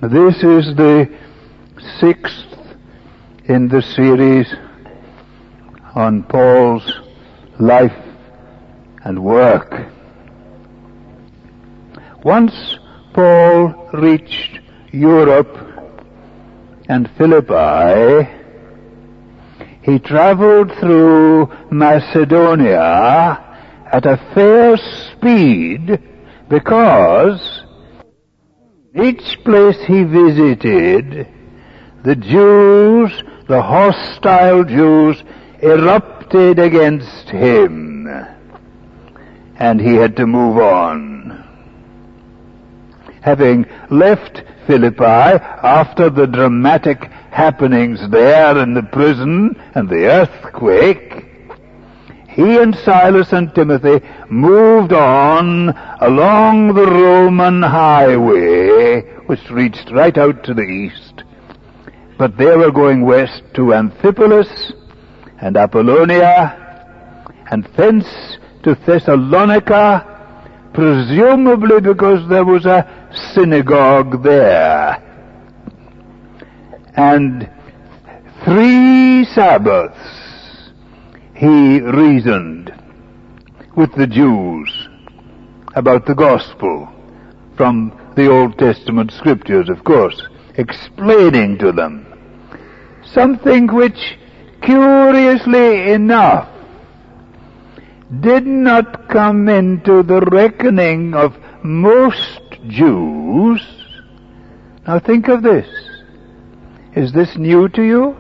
This is the 6th in the series on Paul's life and work. Once Paul reached Europe and Philippi, he traveled through Macedonia at a fair speed because each place he visited, the Jews, the hostile Jews, erupted against him, and he had to move on. Having left Philippi after the dramatic happenings there in the prison and the earthquake, he and Silas and Timothy moved on along the Roman highway, which reached right out to the east. But they were going west to Amphipolis and Apollonia, and thence to Thessalonica, presumably because there was a synagogue there. And 3 Sabbaths he reasoned with the Jews about the gospel from the Old Testament scriptures, of course, explaining to them something which, curiously enough, did not come into the reckoning of most Jews. Now think of this. Is this new to you?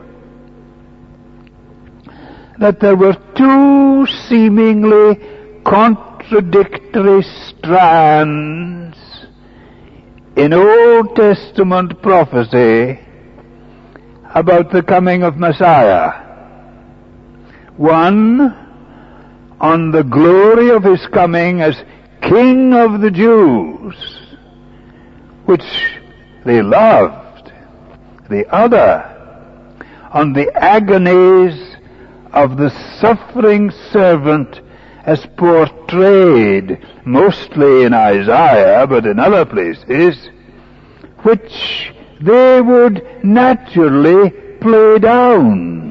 That there were 2 seemingly contradictory strands in Old Testament prophecy about the coming of Messiah. One on the glory of his coming as King of the Jews, which they loved. The other on the agonies of the suffering servant as portrayed mostly in Isaiah, but in other places, which they would naturally play down.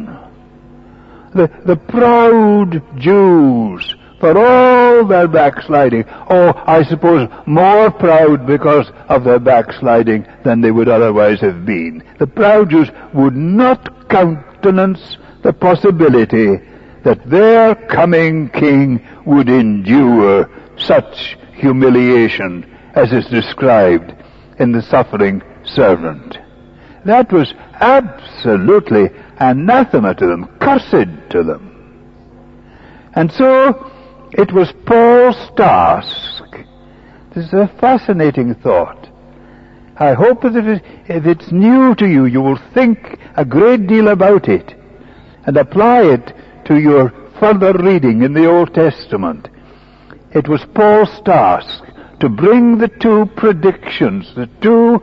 The proud Jews, for all their backsliding, I suppose more proud because of their backsliding than they would otherwise have been. The proud Jews would not countenance the possibility that their coming king would endure such humiliation as is described in the suffering servant. That was absolutely anathema to them, cursed to them. And so it was Paul's task. This is a fascinating thought. I hope that if it's new to you, you will think a great deal about it and apply it to your further reading in the Old Testament. It was Paul's task to bring the 2 predictions, the 2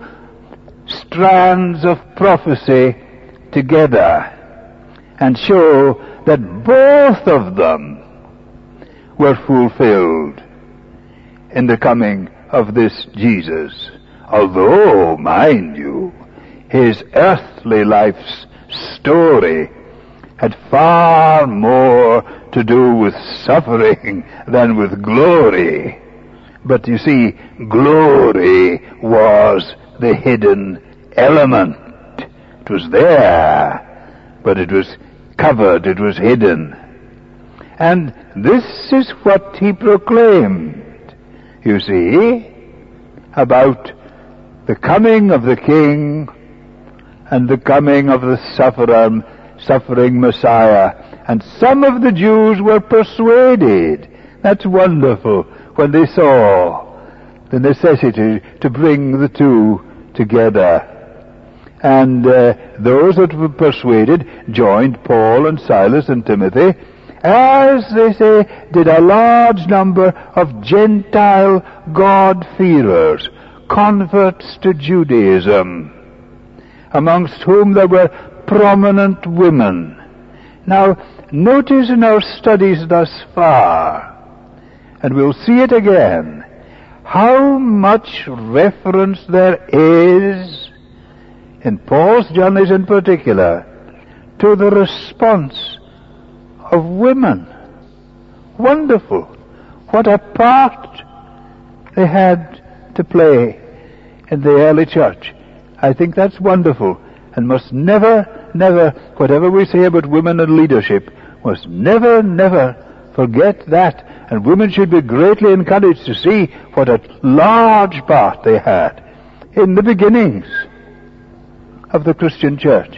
strands of prophecy together and show that both of them were fulfilled in the coming of this Jesus. Although, mind you, his earthly life's story had far more to do with suffering than with glory. But you see, glory was the hidden element. It was there, but it was covered, it was hidden. And this is what he proclaimed, you see, about the coming of the King and the coming of the suffering Messiah. And some of the Jews were persuaded. That's wonderful, when they saw the necessity to bring the 2 together. And those that were persuaded joined Paul and Silas and Timothy, as they say, did a large number of Gentile God-fearers, converts to Judaism, amongst whom there were prominent women. Now, notice in our studies thus far, and we'll see it again, how much reference there is in Paul's journeys in particular, to the response of women. Wonderful. What a part they had to play in the early church. I think that's wonderful, and must never, whatever we say about women and leadership, must never forget that. And women should be greatly encouraged to see what a large part they had in the beginnings of the Christian church.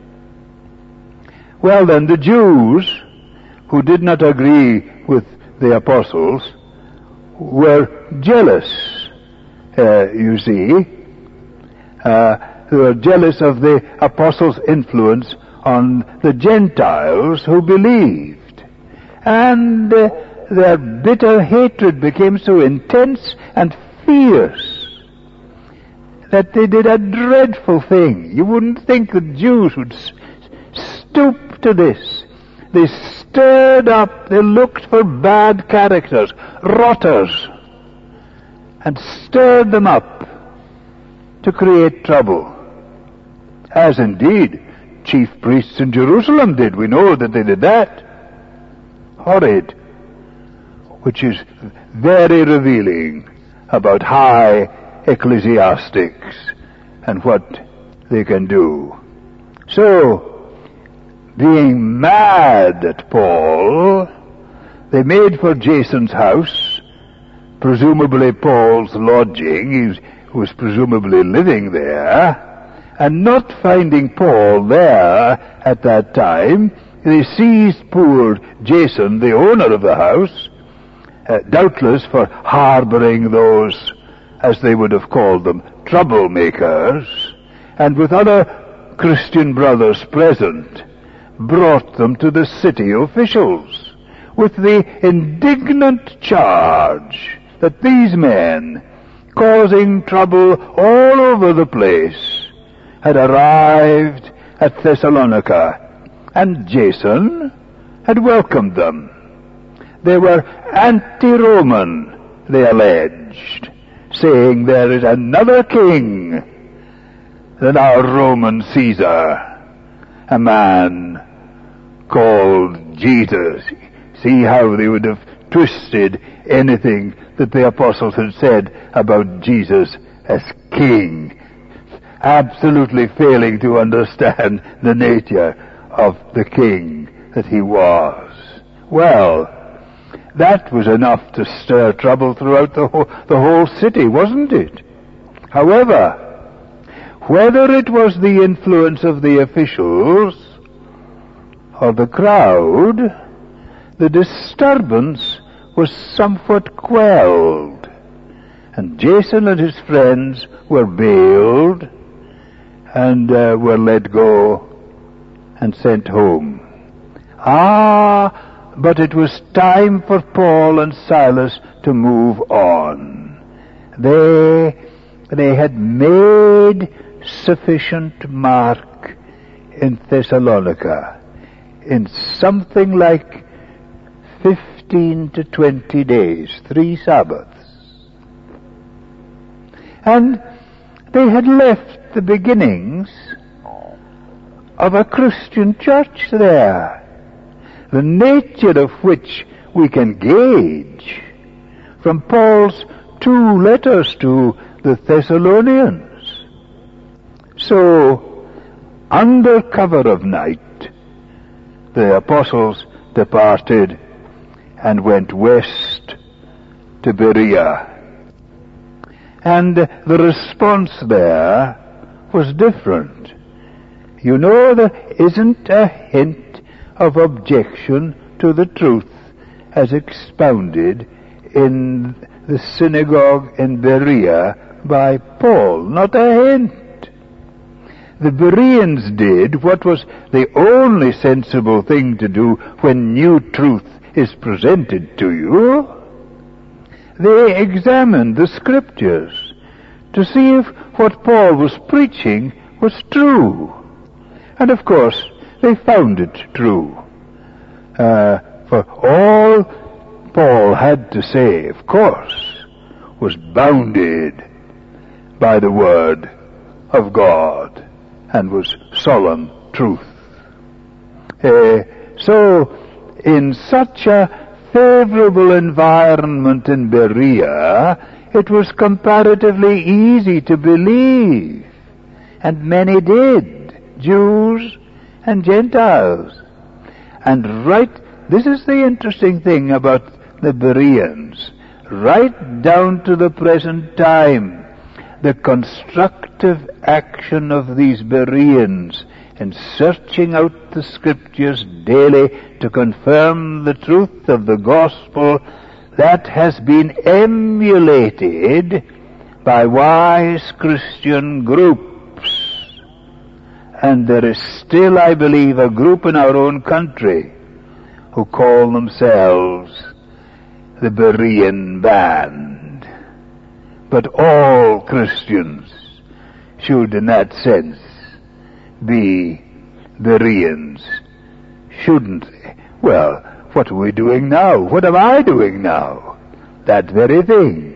Well then, the Jews who did not agree with the apostles were jealous, you see. They were jealous of the apostles' influence on the Gentiles who believed. And their bitter hatred became so intense and fierce that they did a dreadful thing. You wouldn't think the Jews would stoop to this. They stirred up, they looked for bad characters, rotters, and stirred them up to create trouble. As indeed chief priests in Jerusalem did. We know that they did that. Horrid. Which is very revealing about high ecclesiastics and what they can do. So, being mad at Paul, they made for Jason's house, presumably Paul's lodging. He was presumably living there, and not finding Paul there at that time, they seized poor Jason, the owner of the house, doubtless for harboring those, as they would have called them, troublemakers, and with other Christian brothers present, brought them to the city officials with the indignant charge that these men, causing trouble all over the place, had arrived at Thessalonica, and Jason had welcomed them. They were anti-Roman, they alleged, saying there is another king than our Roman Caesar, a man called Jesus. See how they would have twisted anything that the apostles had said about Jesus as king, absolutely failing to understand the nature of the king that he was. Well, that was enough to stir trouble throughout the whole city, wasn't it? However, whether it was the influence of the officials or the crowd, the disturbance was somewhat quelled, and Jason and his friends were bailed and were let go and sent home. But it was time for Paul and Silas to move on. They had made sufficient mark in Thessalonica, in something like 15 to 20 days, 3 Sabbaths. And they had left the beginnings of a Christian church there, the nature of which we can gauge from Paul's 2 letters to the Thessalonians. So, under cover of night, the apostles departed and went west to Berea. And the response there was different. You know, there isn't a hint of objection to the truth as expounded in the synagogue in Berea by Paul. Not a hint. The Bereans did what was the only sensible thing to do when new truth is presented to you. They examined the Scriptures to see if what Paul was preaching was true. And of course, they found it true. For all Paul had to say, of course, was bounded by the Word of God. and was solemn truth. So, in such a favorable environment in Berea, it was comparatively easy to believe. And many did, Jews and Gentiles. And this is the interesting thing about the Bereans. Right down to the present time, the constructive action of these Bereans in searching out the Scriptures daily to confirm the truth of the gospel, that has been emulated by wise Christian groups. And there is still, I believe, a group in our own country who call themselves the Berean Band. But all Christians should, in that sense, be Bereans, shouldn't they? Well, what are we doing now? What am I doing now? That very thing.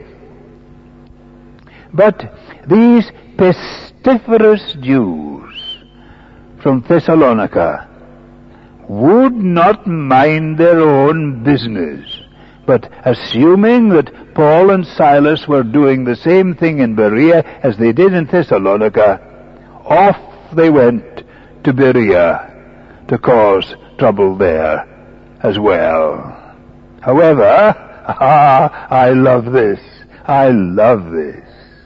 But these pestiferous Jews from Thessalonica would not mind their own business, but assuming that Paul and Silas were doing the same thing in Berea as they did in Thessalonica, off they went to Berea to cause trouble there as well. However, I love this. I love this.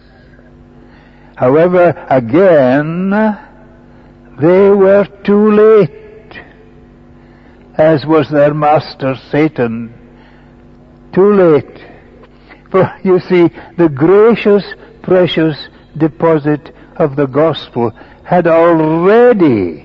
However, again, they were too late, as was their master Satan. Too late. For, you see, the gracious, precious deposit of the gospel had already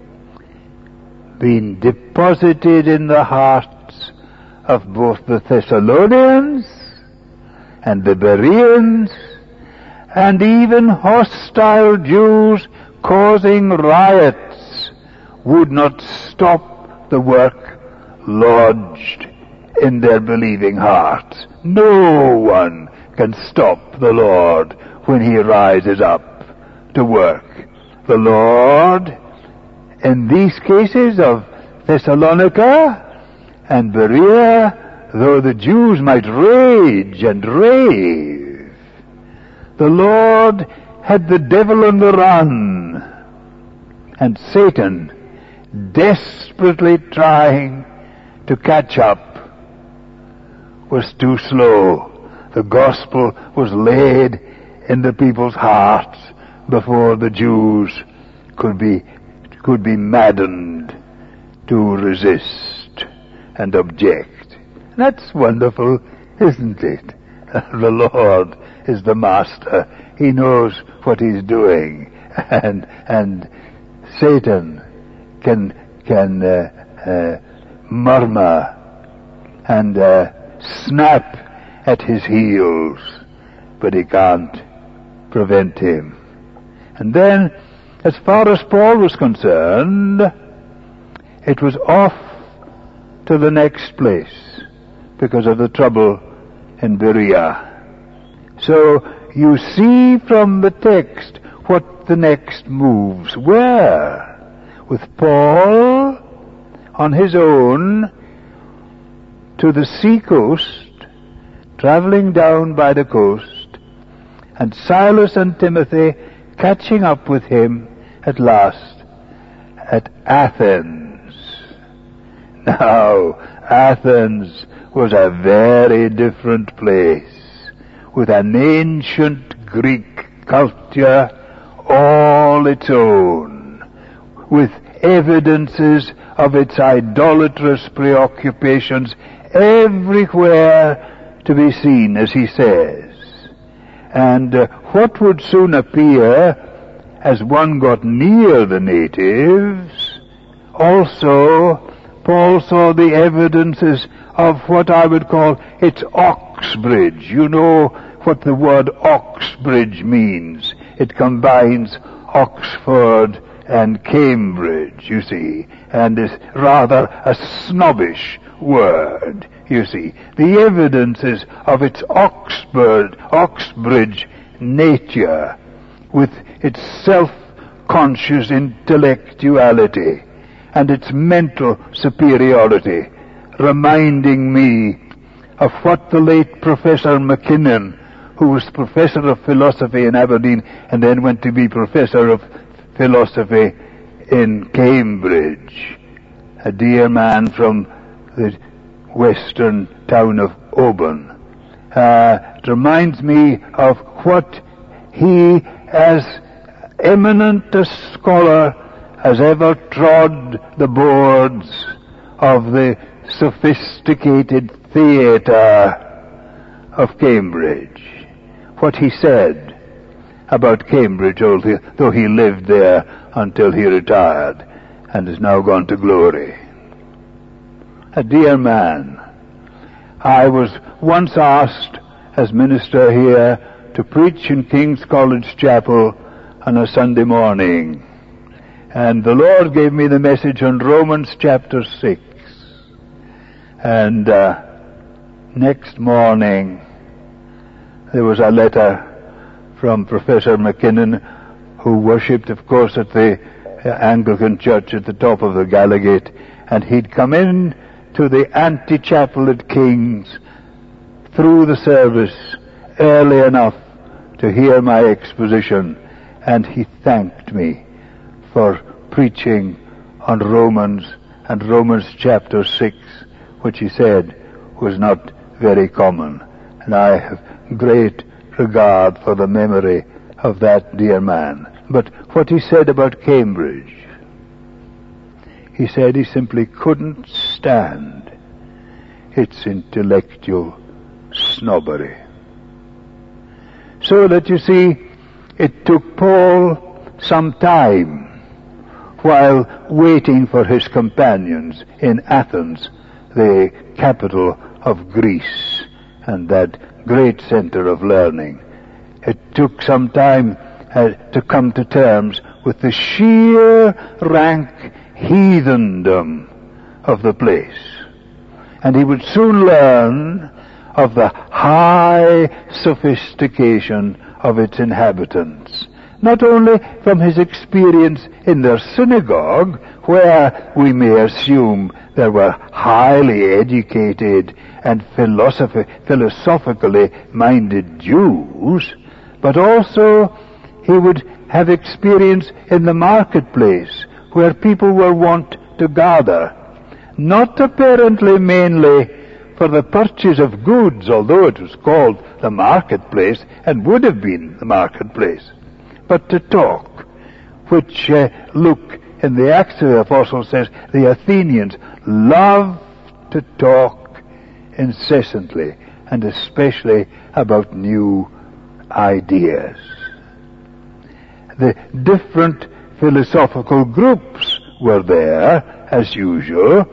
been deposited in the hearts of both the Thessalonians and the Bereans, and even hostile Jews causing riots would not stop the work lodged in their believing hearts. No one can stop the Lord when He rises up to work. The Lord, in these cases of Thessalonica and Berea, though the Jews might rage and rave, the Lord had the devil on the run, and Satan desperately trying to catch up was too slow. The gospel was laid in the people's hearts before the Jews could be maddened to resist and object. That's wonderful, isn't it? The Lord is the master. He knows what He's doing, and Satan can murmur and snap at his heels, but he can't prevent him. And then, as far as Paul was concerned, it was off to the next place because of the trouble in Berea. So you see from the text what the next moves were. With Paul on his own to the sea coast, traveling down by the coast, and Silas and Timothy catching up with him at last at Athens. Now, Athens was a very different place, with an ancient Greek culture all its own, with evidences of its idolatrous preoccupations everywhere to be seen, as he says. And what would soon appear, as one got near the natives, also Paul saw the evidences of what I would call its Oxbridge. You know what the word Oxbridge means. It combines Oxford and Cambridge, you see, and is rather a snobbish word, you see. The evidences of its Oxbridge nature, with its conscious intellectuality and its mental superiority, reminding me of what the late Professor McKinnon, who was Professor of Philosophy in Aberdeen and then went to be Professor of Philosophy in Cambridge, a dear man from the western town of Oban. It reminds me of what he, as eminent a scholar as ever trod the boards of the sophisticated theatre of Cambridge, what he said about Cambridge, though he lived there until he retired and is now gone to glory. A dear man. I was once asked as minister here to preach in King's College Chapel on a Sunday morning, and the Lord gave me the message on Romans chapter 6. And next morning there was a letter from Professor McKinnon, who worshipped, of course, at the Anglican Church at the top of the Gallowgate, and he'd come in to the antechapel at King's through the service early enough to hear my exposition, and he thanked me for preaching on Romans and Romans chapter 6, which he said was not very common. And I have great regard for the memory of that dear man. But what he said about Cambridge, he said he simply couldn't stand its intellectual snobbery. So that, you see, it took Paul some time, while waiting for his companions in Athens, the capital of Greece and that great center of learning. It took some time to come to terms with the sheer rank heathendom of the place. And he would soon learn of the high sophistication of its inhabitants, not only from his experience in their synagogue, where we may assume there were highly educated and philosophically minded Jews, but also he would have experience in the marketplace, where people were wont to gather, not apparently mainly for the purchase of goods, although it was called the marketplace and would have been the marketplace, but to talk, which Luke in the Acts of the Apostles says the Athenians loved to talk incessantly, and especially about new ideas. The different philosophical groups were there, as usual,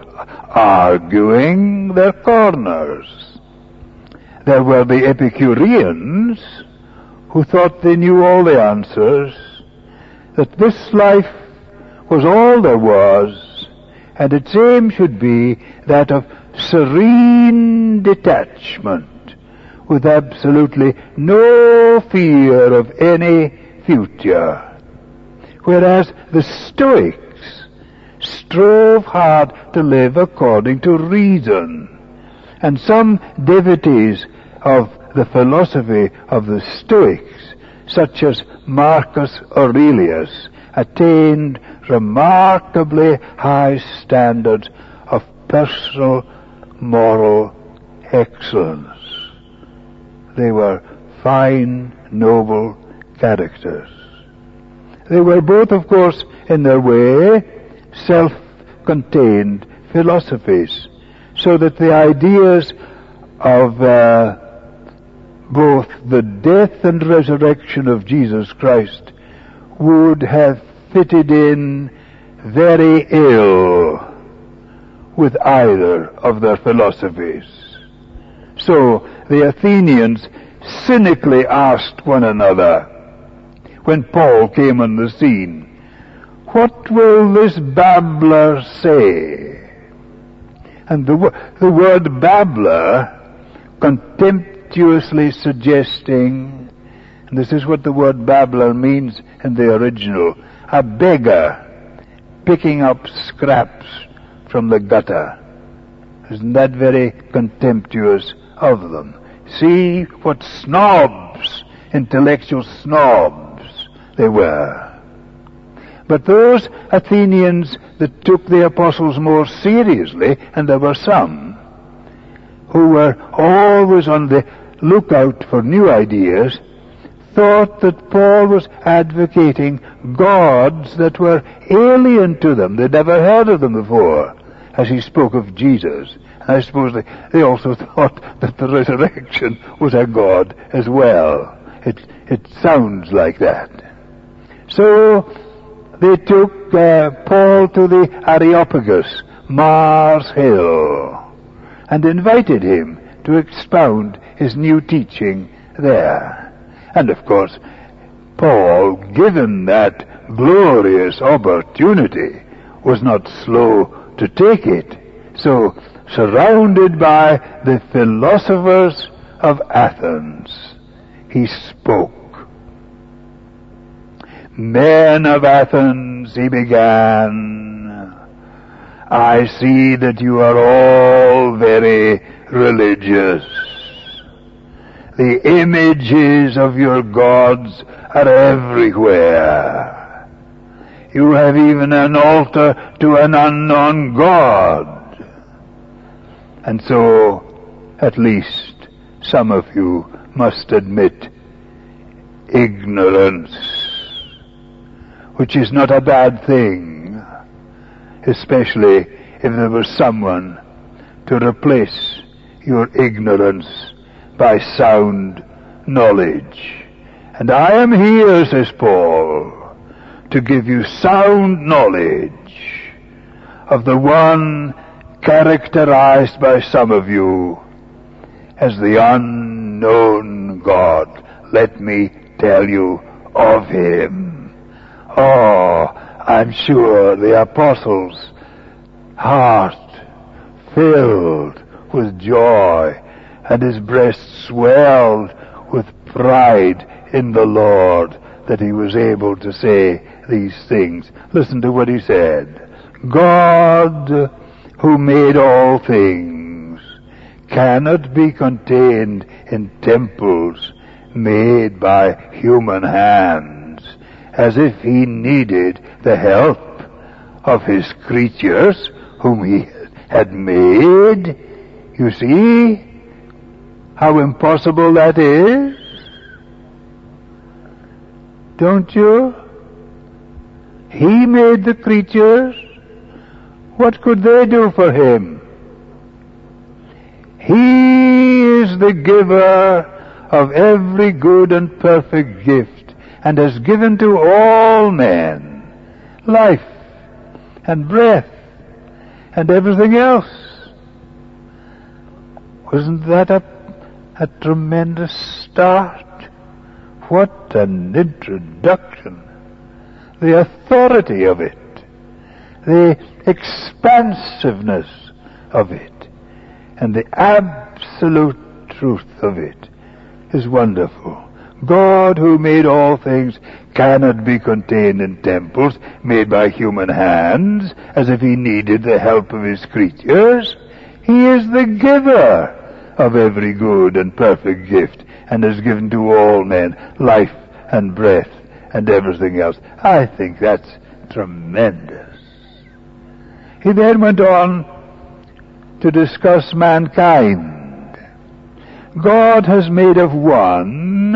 arguing their corners. There were the Epicureans, who thought they knew all the answers, that this life was all there was, and its aim should be that of serene detachment, with absolutely no fear of any future. Whereas the Stoics strove hard to live according to reason, and some devotees of the philosophy of the Stoics, such as Marcus Aurelius, attained remarkably high standards of personal moral excellence. They were fine, noble characters. They were both, of course, in their way, self-contained philosophies, so that the ideas of both the death and resurrection of Jesus Christ would have fitted in very ill with either of their philosophies. So the Athenians cynically asked one another, when Paul came on the scene, "What will this babbler say?" And the word babbler, contemptuously suggesting And this is what the word babbler means in the original. A beggar picking up scraps from the gutter. Isn't that very contemptuous of them? See what snobs, intellectual snobs they were. But those Athenians that took the apostles more seriously, and there were some, who were always on the lookout for new ideas, thought that Paul was advocating gods that were alien to them. They'd never heard of them before, as he spoke of Jesus. And I suppose they also thought that the resurrection was a god as well. It sounds like that. So they took Paul to the Areopagus, Mars Hill, and invited him to expound his new teaching there. And of course, Paul, given that glorious opportunity, was not slow to take it. So, surrounded by the philosophers of Athens, he spoke. Men of Athens, he began, I see that you are all very religious. The images of your gods are everywhere. You have even an altar to an unknown god. And so, at least, some of you must admit ignorance, which is not a bad thing, especially if there was someone to replace your ignorance by sound knowledge. And I am here, says Paul, to give you sound knowledge of the one characterized by some of you as the unknown God. Let me tell you of him. Oh, I'm sure the apostles' heart filled with joy, and his breast swelled with pride in the Lord that he was able to say these things. Listen to what he said. God, who made all things, cannot be contained in temples made by human hands, as if he needed the help of his creatures whom he had made. You see how impossible that is? Don't you? He made the creatures. What could they do for him? He is the giver of every good and perfect gift, and has given to all men life and breath and everything else. Wasn't that a tremendous start? What an introduction. The authority of it, the expansiveness of it, and the absolute truth of it is wonderful. God, who made all things, cannot be contained in temples made by human hands, as if he needed the help of his creatures. He is the giver of every good and perfect gift, and has given to all men life and breath and everything else. I think that's tremendous. He then went on to discuss mankind. God has made of one,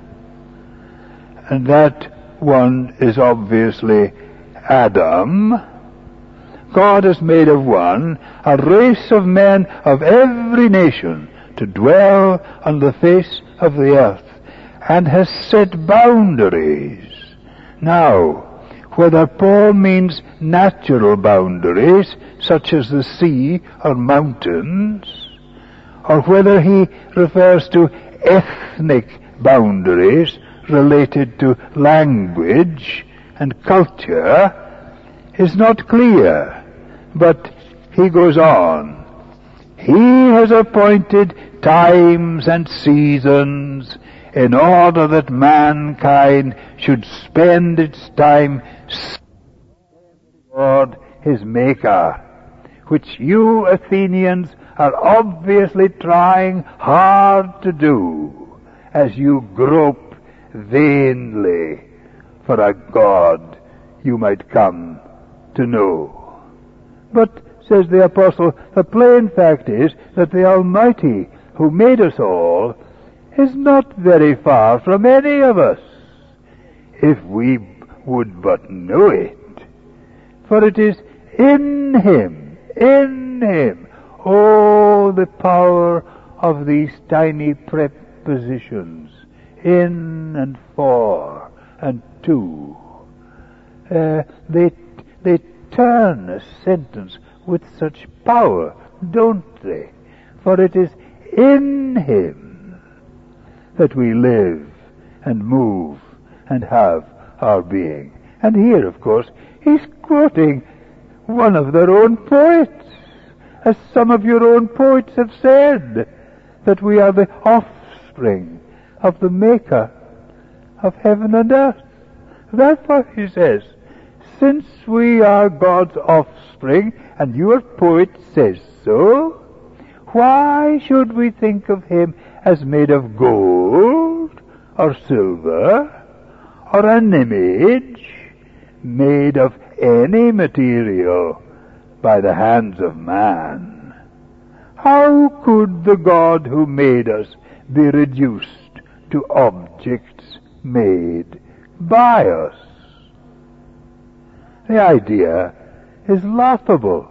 and that one is obviously Adam. God has made of one a race of men of every nation to dwell on the face of the earth, and has set boundaries. Now, whether Paul means natural boundaries, such as the sea or mountains, or whether he refers to ethnic boundaries related to language and culture, is not clear. But he goes on. He has appointed times and seasons in order that mankind should spend its time Lord, his Maker, which you Athenians are obviously trying hard to do as you grope vainly for a God you might come to know. But, says the Apostle, the plain fact is that the Almighty, who made us all, is not very far from any of us, if we would but know it. For it is in Him, oh, the power of these tiny prepositions, in and for and to. They turn a sentence with such power, don't they? For it is in Him that we live and move and have our being. And here, of course, he's quoting one of their own poets, as some of your own poets have said, that we are the offspring of the Maker of heaven and earth. Therefore, he says, since we are God's offspring, and your poet says so, why should we think of him as made of gold, or silver, or an image made of any material by the hands of man? How could the God who made us be reduced to objects made by us? The idea is laughable.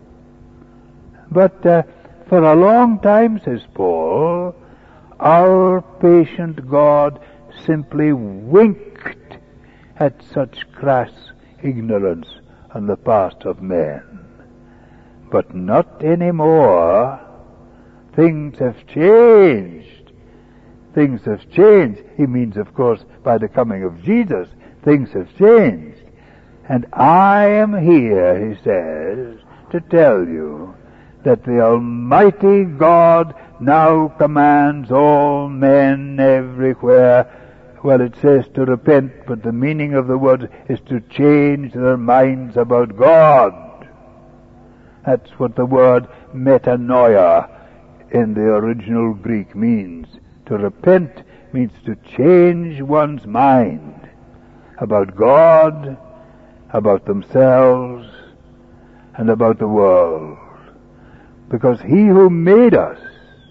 But for a long time, says Paul, our patient God simply winked at such crass ignorance on the part of men. But not anymore. Things have changed. Things have changed. He means, of course, by the coming of Jesus, things have changed. And I am here, he says, to tell you that the Almighty God now commands all men everywhere. Well, it says to repent, but the meaning of the word is to change their minds about God. That's what the word metanoia in the original Greek means. To repent means to change one's mind about God, about themselves, and about the world. Because he who made us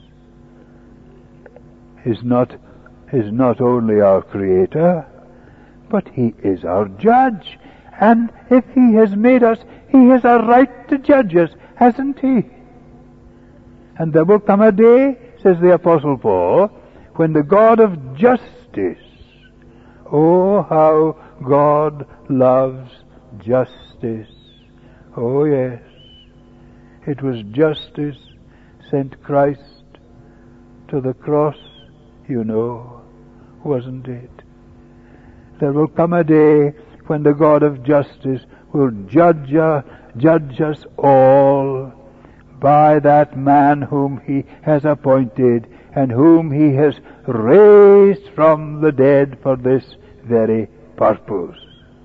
is not only our Creator, but he is our judge. And if he has made us, he has a right to judge us, hasn't he? And there will come a day, says the Apostle Paul, when the God of justice, oh, how God loves justice. Oh, yes. It was justice sent Christ to the cross, you know, wasn't it? There will come a day when the God of justice will judge us all by that man whom he has appointed and whom he has raised from the dead for this very purpose.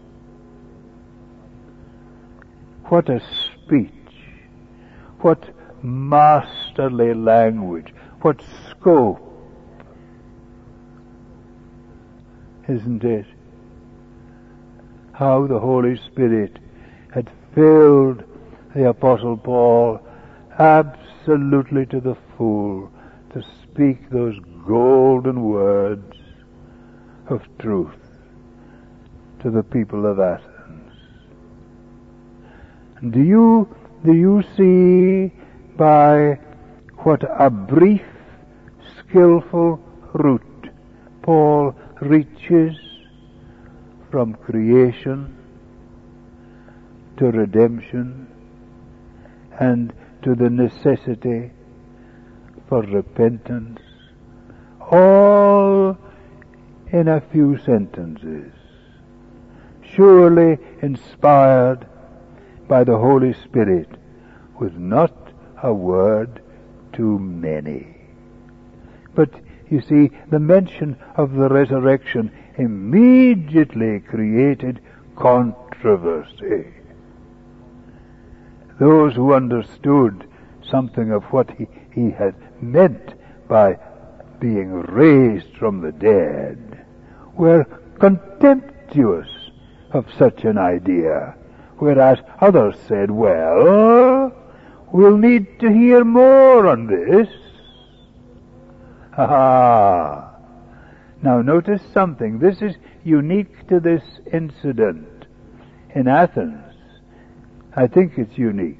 What a speech! What masterly language! What scope! Isn't it? How the Holy Spirit had filled the Apostle Paul absolutely to the full to speak those golden words of truth to the people of Athens. Do you see by what a brief, skillful route Paul reaches from creation to redemption and to the necessity for repentance, all in a few sentences, surely inspired by the Holy Spirit, with not a word too many. But You see, the mention of the resurrection immediately created controversy. Those who understood something of what he had meant by being raised from the dead were contemptuous of such an idea, whereas others said, well, we'll need to hear more on this. Aha! Now notice something. This is unique to this incident in Athens. I think it's unique.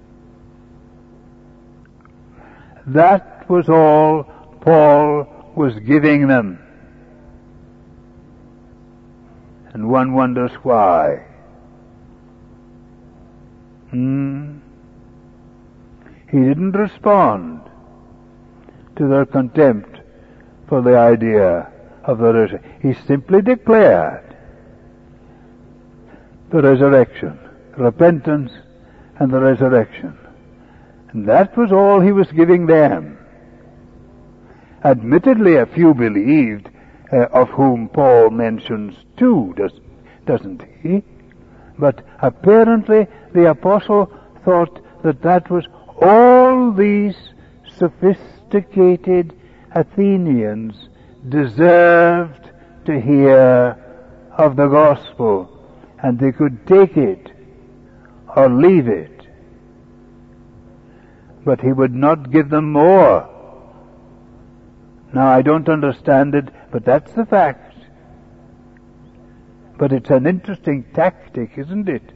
That was all Paul was giving them. And one wonders why. He didn't respond to their contempt for the idea of the resurrection. He simply declared the resurrection, repentance and the resurrection. And that was all he was giving them. Admittedly, a few believed, of whom Paul mentions two, doesn't he? But apparently the apostle thought that was all these sophisticated Athenians deserved to hear of the gospel, and they could take it or leave it. But he would not give them more. Now, I don't understand it, but that's the fact. But it's an interesting tactic, isn't it?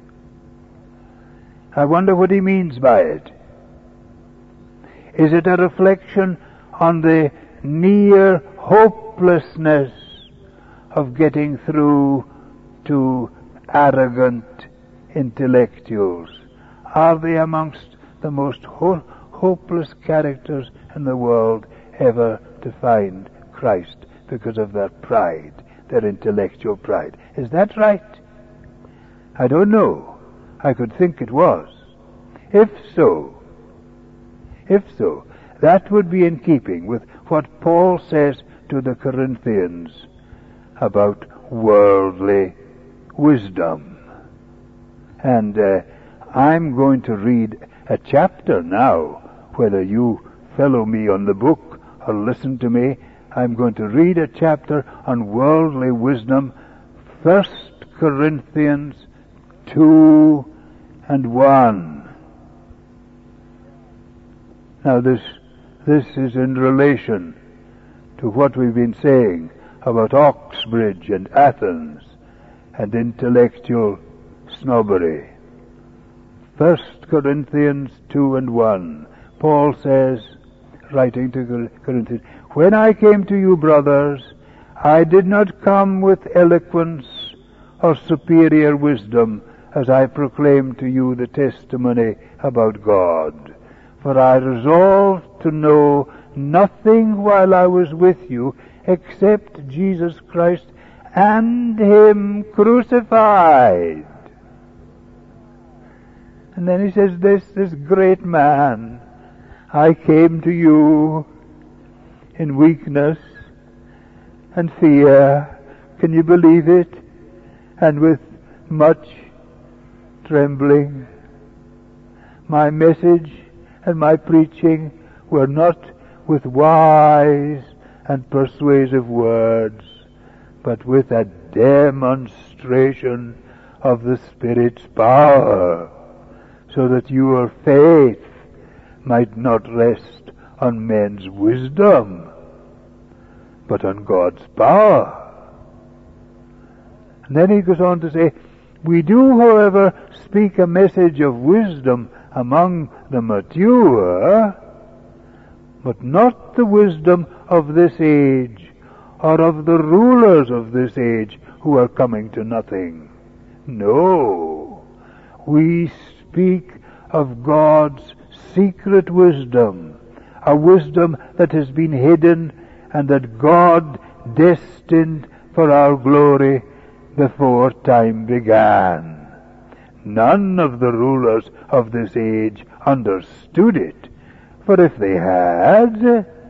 I wonder what he means by it. Is it a reflection on the near hopelessness of getting through to arrogant intellectuals? Are they amongst the most hopeless characters in the world ever to find Christ because of their pride, their intellectual pride? Is that right? I don't know. I could think it was. If so, that would be in keeping with what Paul says to the Corinthians about worldly wisdom. And I'm going to read a chapter now, whether you follow me on the book or listen to me. I'm going to read a chapter on worldly wisdom, 1 Corinthians 2 and 1. Now this is in relation to what we've been saying about Oxbridge and Athens and intellectual snobbery. 1 Corinthians 2 and 1. Paul says, writing to Corinthians, "When I came to you, brothers, I did not come with eloquence or superior wisdom as I proclaimed to you the testimony about God. For I resolved to know nothing while I was with you except Jesus Christ and Him crucified." And then he says this great man, "I came to you in weakness and fear." Can you believe it? And with much trembling. My message and my preaching were not with wise and persuasive words, but with a demonstration of the Spirit's power, so that your faith might not rest on men's wisdom, but on God's power. And then he goes on to say, "We do, however, speak a message of wisdom among the mature, but not the wisdom of this age, or of the rulers of this age who are coming to nothing. No, we speak of God's secret wisdom, a wisdom that has been hidden and that God destined for our glory before time began. None of the rulers of this age understood it, for if they had,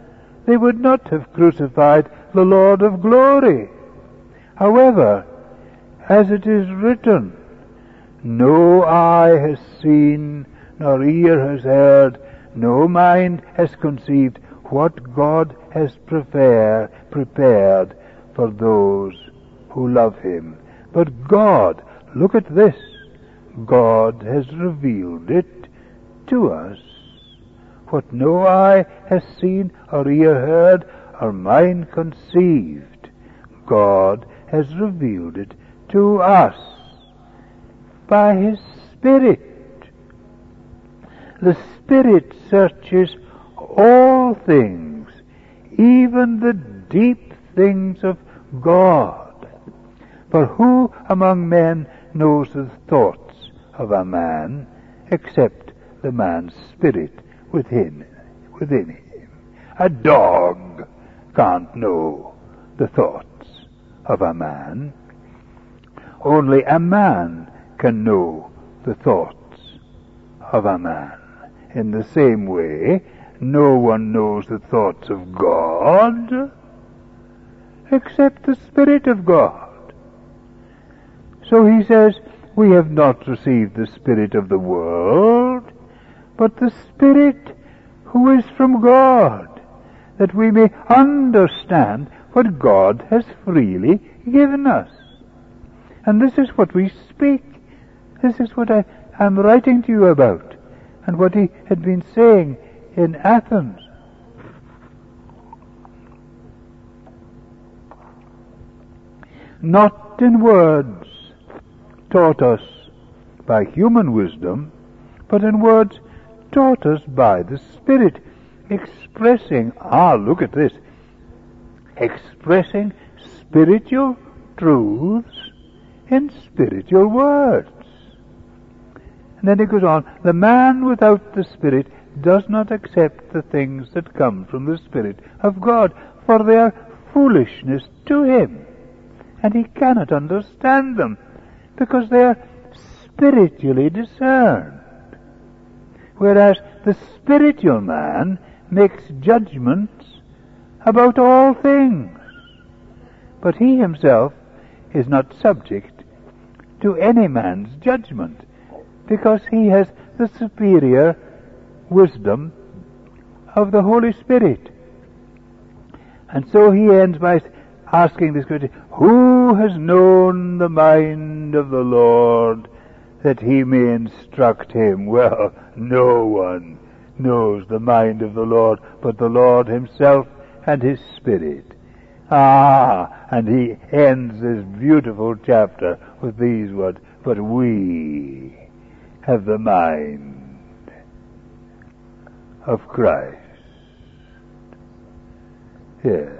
they would not have crucified the Lord of glory. However, as it is written, no eye has seen, nor ear has heard, no mind has conceived what God has prepared for those who love Him. But God, look at this, God has revealed it to us. What no eye has seen, or ear heard, or mind conceived, God has revealed it to us by His Spirit. The Spirit searches all things, even the deep things of God. For who among men knows the thoughts of a man except the man's spirit within him? A dog can't know the thoughts of a man. Only a man can know the thoughts of a man. In the same way, no one knows the thoughts of God except the Spirit of God. So he says, we have not received the spirit of the world, but the Spirit who is from God, that we may understand what God has freely given us. And this is what we speak. This is what I am writing to you about, and what he had been saying in Athens. Not in words taught us by human wisdom, but in words taught us by the Spirit, expressing, look at this, expressing spiritual truths in spiritual words. And then he goes on, the man without the Spirit does not accept the things that come from the Spirit of God, for they are foolishness to him, and he cannot understand them, because they are spiritually discerned. Whereas the spiritual man makes judgments about all things, but he himself is not subject to any man's judgment, because he has the superior wisdom of the Holy Spirit. And so he ends by asking this question, who has known the mind of the Lord that he may instruct him? Well, no one knows the mind of the Lord but the Lord himself and his Spirit. And he ends this beautiful chapter with these words, but we have the mind of Christ. Yes.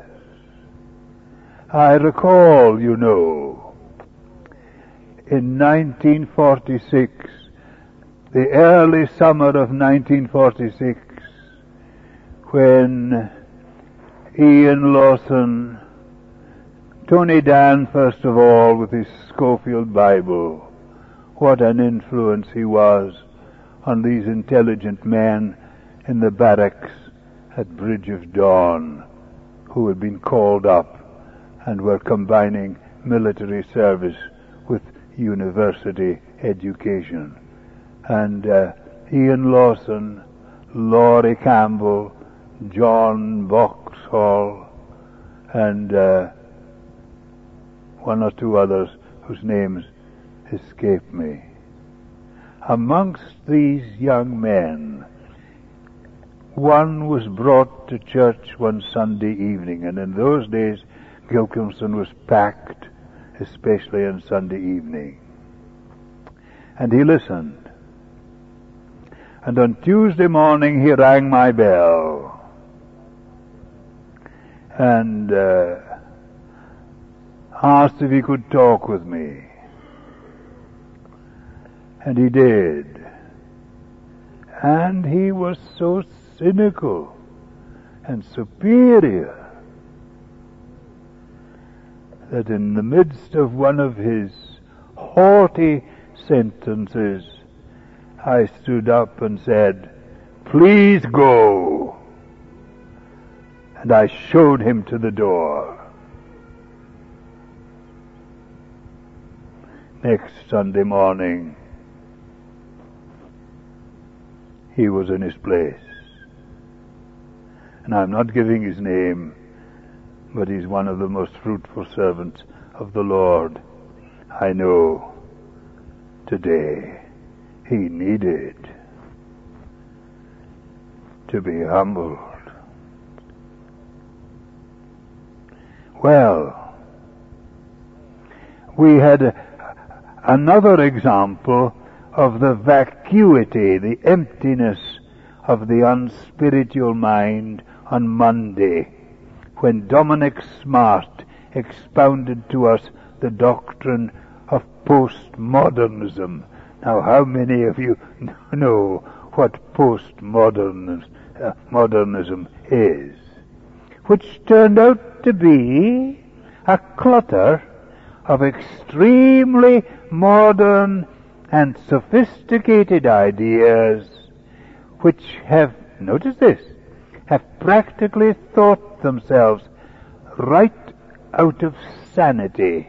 I recall, you know, in 1946, the early summer of 1946, when Ian Lawson, Tony Dan first of all with his Schofield Bible, what an influence he was on these intelligent men in the barracks at Bridge of Dawn, who had been called up and were combining military service with university education. And Ian Lawson, Laurie Campbell, John Boxhall, and one or two others whose names escape me. Amongst these young men, one was brought to church one Sunday evening, and in those days Gilkilson was packed, especially on Sunday evening. And he listened. And on Tuesday morning he rang my bell and asked if he could talk with me. And he did. And he was so cynical and superior that in the midst of one of his haughty sentences, I stood up and said, "Please go." and I showed him to the door. Next Sunday morning, he was in his place. And I'm not giving his name, but he's one of the most fruitful servants of the Lord I know today. He needed to be humbled. Well, we had another example of the vacuity, the emptiness of the unspiritual mind on Monday, when Dominic Smart expounded to us the doctrine of postmodernism. Now, how many of you know what postmodernism is? Which turned out to be a clutter of extremely modern and sophisticated ideas which have, notice this, have practically thought themselves right out of sanity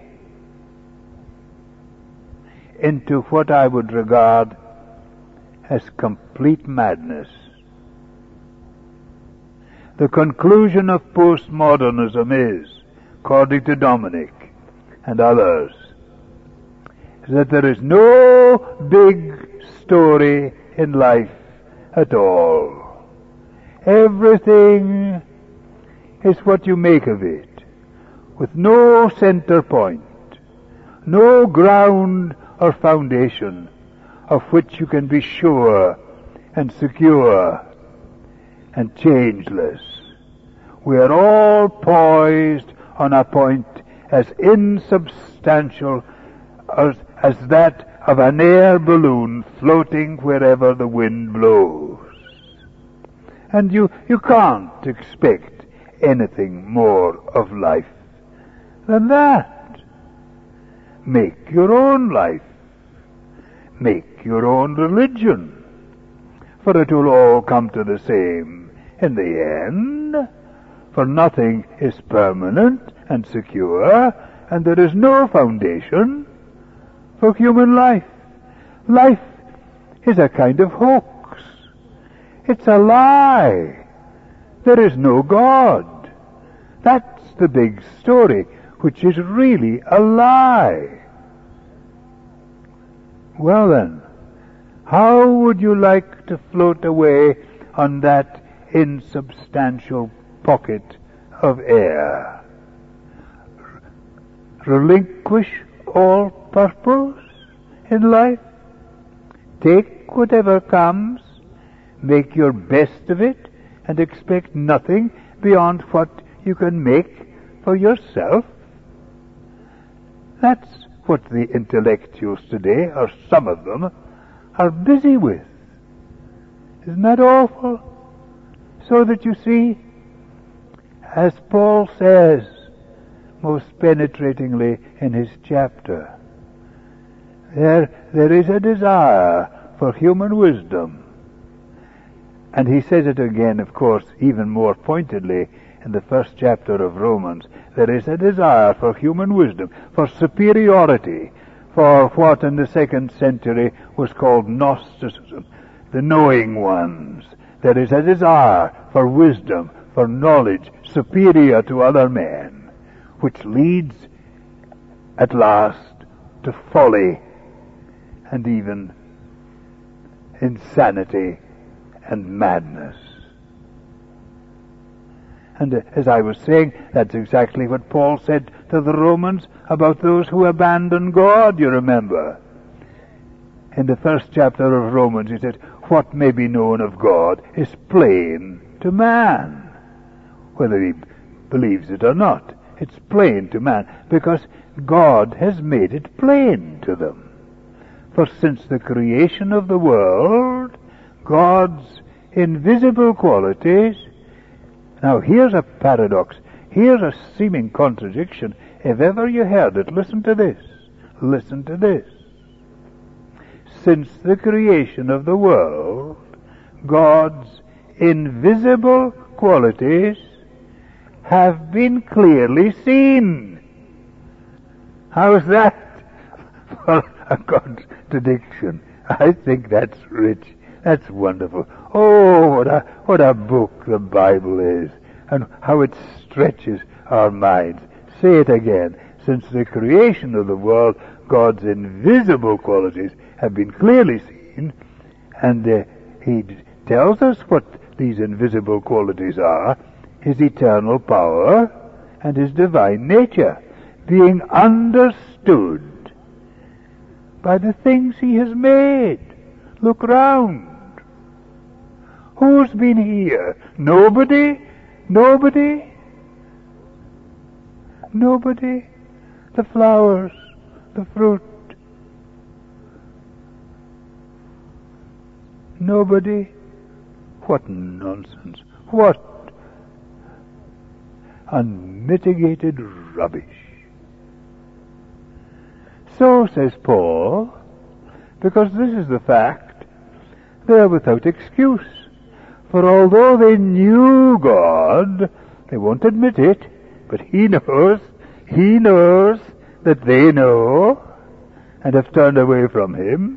into what I would regard as complete madness. The conclusion of postmodernism is, according to Dominic and others, that there is no big story in life at all. Everything is what you make of it, with no center point, no ground or foundation of which you can be sure and secure and changeless. We are all poised on a point as insubstantial as that of an air balloon floating wherever the wind blows. And you can't expect anything more of life than that. Make your own life. Make your own religion. For it will all come to the same in the end. For nothing is permanent and secure, and there is no foundation for human life. Life is a kind of hoax. It's a lie. There is no God. That's the big story, which is really a lie. Well then, how would you like to float away on that insubstantial pocket of air? Relinquish all purpose in life? Take whatever comes, make your best of it, and expect nothing beyond what you can make for yourself? That's what the intellectuals today, or some of them, are busy with. Isn't that awful? So that you see, as Paul says most penetratingly in his chapter, there is a desire for human wisdom. And he says it again, of course, even more pointedly in the first chapter of Romans. There is a desire for human wisdom, for superiority, for what in the 2nd century was called Gnosticism, the knowing ones. There is a desire for wisdom, for knowledge superior to other men, which leads at last to folly and even insanity and madness. And as I was saying, that's exactly what Paul said to the Romans about those who abandon God, you remember. In the 1st chapter of Romans, he said, what may be known of God is plain to man. Whether he believes it or not, it's plain to man, because God has made it plain to them. For since the creation of the world, God's invisible qualities. Now here's a paradox. Here's a seeming contradiction. If ever you heard it, listen to this. Listen to this. Since the creation of the world, God's invisible qualities have been clearly seen. How's that for a contradiction? I think that's rich. That's wonderful. Oh, what a book the Bible is, and how it stretches our minds. Say it again. Since the creation of the world, God's invisible qualities have been clearly seen, and he tells us what these invisible qualities are: his eternal power and his divine nature, being understood by the things he has made. Look round. Who's been here? Nobody? Nobody? Nobody? The flowers, the fruit. Nobody? What nonsense. What unmitigated rubbish. So, says Paul, because this is the fact, they are without excuse. For although they knew God, they won't admit it, but He knows that they know, and have turned away from Him.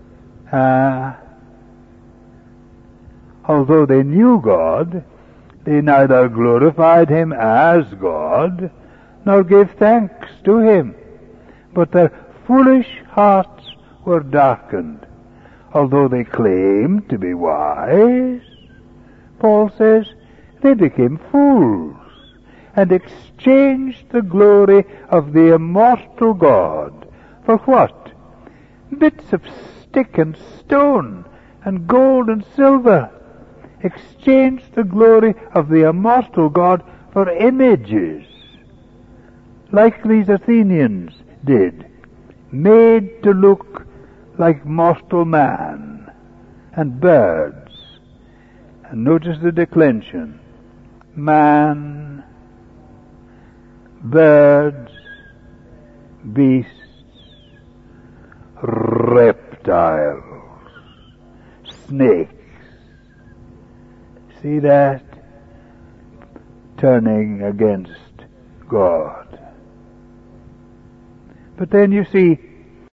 Although they knew God, they neither glorified Him as God, nor gave thanks to Him, but their foolish hearts were darkened. Although they claimed to be wise, Paul says, they became fools, and exchanged the glory of the immortal God for what? Bits of stick and stone, and gold and silver. Exchanged the glory of the immortal God for images, like these Athenians did, made to look like mortal man and birds. And notice the declension. Man, birds, beasts, reptiles, snakes. See that? Turning against God. But then you see,